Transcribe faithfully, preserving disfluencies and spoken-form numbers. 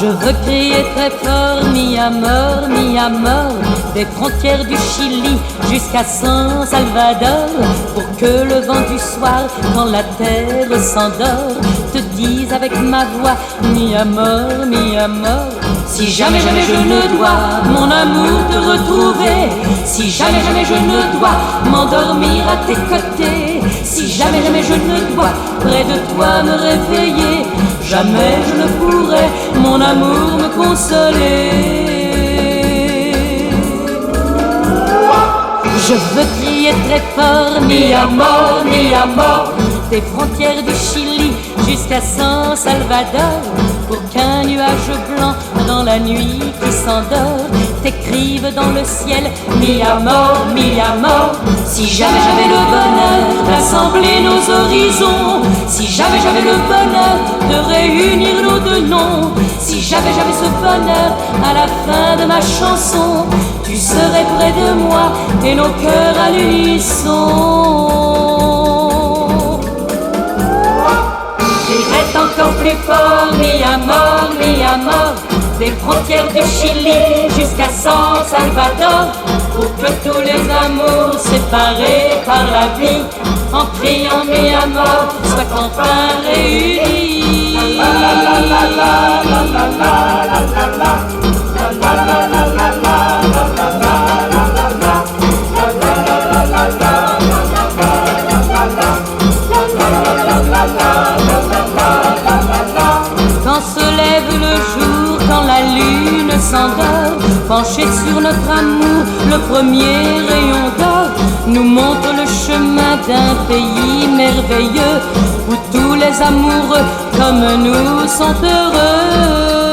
Je veux crier très fort, mi amor, mi amor, des frontières du Chili jusqu'à San Salvador, pour que le vent du soir, quand la terre s'endort, te dise avec ma voix, mi amor, mi amor. Si jamais, jamais je ne dois, mon amour, te retrouver, si jamais, jamais je ne dois m'endormir à tes côtés, si jamais, jamais je ne dois près de toi me réveiller, jamais je ne pourrai, mon amour, me consoler. Je veux crier très fort, mi amor, mi amor, des frontières du Chili jusqu'à San Salvador, pour qu'un nuage blanc dans la nuit qui s'endort t'écrive dans le ciel, mi amor, mi amor. Si jamais j'avais le bonheur d'assembler nos horizons, si jamais j'avais le bonheur de réunir nos deux noms, si jamais j'avais ce bonheur à la fin de ma chanson, tu serais près de moi et nos cœurs à l'unisson. Crierait encore plus fort, mi amor, mi amor, des frontières du Chili jusqu'à San Salvador, pour que tous les amours séparés par la vie, en criant mi amor, soient enfin réunis. Quand se lève le jour, quand la lune s'endort, penché sur notre amour, le premier rayon d'or nous montre le chemin d'un pays merveilleux, où tous les amoureux comme nous sont heureux.